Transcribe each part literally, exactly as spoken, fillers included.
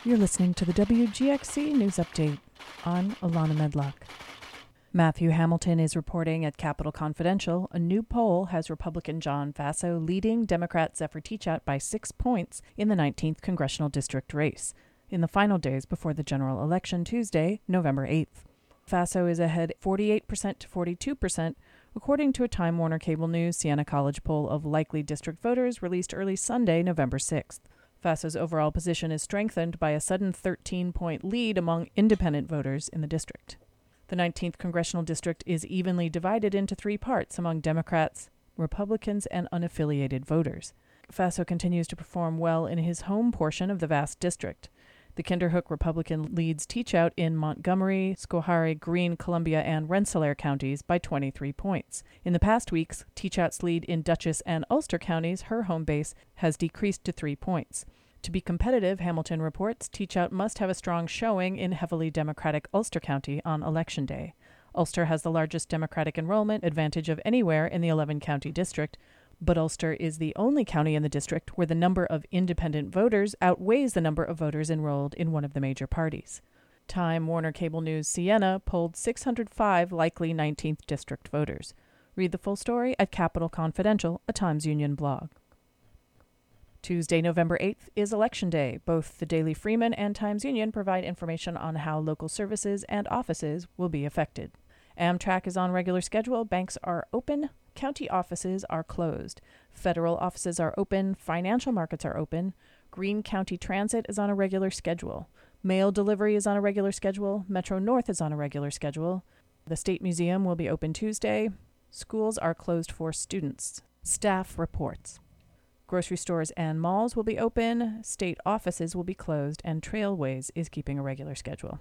You're listening to the W G X C News Update. I'm Alana Medlock. Matthew Hamilton is reporting at Capital Confidential. A new poll has Republican John Faso leading Democrat Zephyr Teachout by six points in the nineteenth Congressional District race, in the final days before the general election Tuesday, November eighth. Faso is ahead forty-eight percent to forty-two percent, according to a Time Warner Cable News Siena College poll of likely district voters released early Sunday, November sixth. Faso's overall position is strengthened by a sudden thirteen-point lead among independent voters in the district. The nineteenth Congressional District is evenly divided into three parts among Democrats, Republicans, and unaffiliated voters. Faso continues to perform well in his home portion of the vast district. The Kinderhook Republican leads Teachout in Montgomery, Schoharie, Greene, Columbia, and Rensselaer counties by twenty-three points. In the past weeks, Teachout's lead in Dutchess and Ulster counties, her home base, has decreased to three points. To be competitive, Hamilton reports, Teachout must have a strong showing in heavily Democratic Ulster County on Election Day. Ulster has the largest Democratic enrollment advantage of anywhere in the eleven-county district, but Ulster is the only county in the district where the number of independent voters outweighs the number of voters enrolled in one of the major parties. Time Warner Cable News Siena polled six hundred five likely nineteenth District voters. Read the full story at Capital Confidential, a Times Union blog. Tuesday, November eighth is Election Day. Both the Daily Freeman and Times Union provide information on how local services and offices will be affected. Amtrak is on regular schedule, banks are open, county offices are closed. Federal offices are open, financial markets are open. Greene County Transit is on a regular schedule. Mail delivery is on a regular schedule. Metro North is on a regular schedule. The State Museum will be open Tuesday. Schools are closed for students. Staff reports. Grocery stores and malls will be open. State offices will be closed, and Trailways is keeping a regular schedule.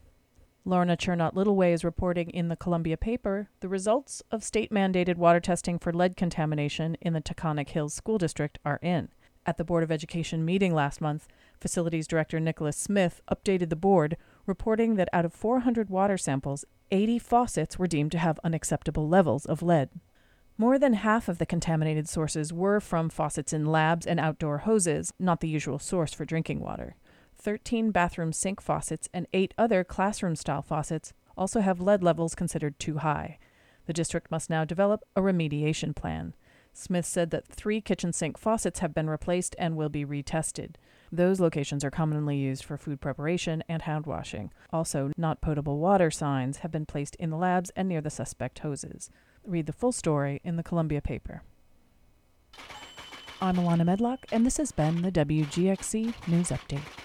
Lorna Chernot-Littleway is reporting in the Columbia paper the results of state-mandated water testing for lead contamination in the Taconic Hills School District are in. At the Board of Education meeting last month, Facilities Director Nicholas Smith updated the board, reporting that out of four hundred water samples, eighty faucets were deemed to have unacceptable levels of lead. More than half of the contaminated sources were from faucets in labs and outdoor hoses, not the usual source for drinking water. thirteen bathroom sink faucets and eight other classroom-style faucets also have lead levels considered too high. The district must now develop a remediation plan. Smith said that three kitchen sink faucets have been replaced and will be retested. Those locations are commonly used for food preparation and hand washing. Also, not potable water signs have been placed in the labs and near the suspect hoses. Read the full story in the Columbia paper. I'm Alana Medlock, and this has been the W G X C News Update.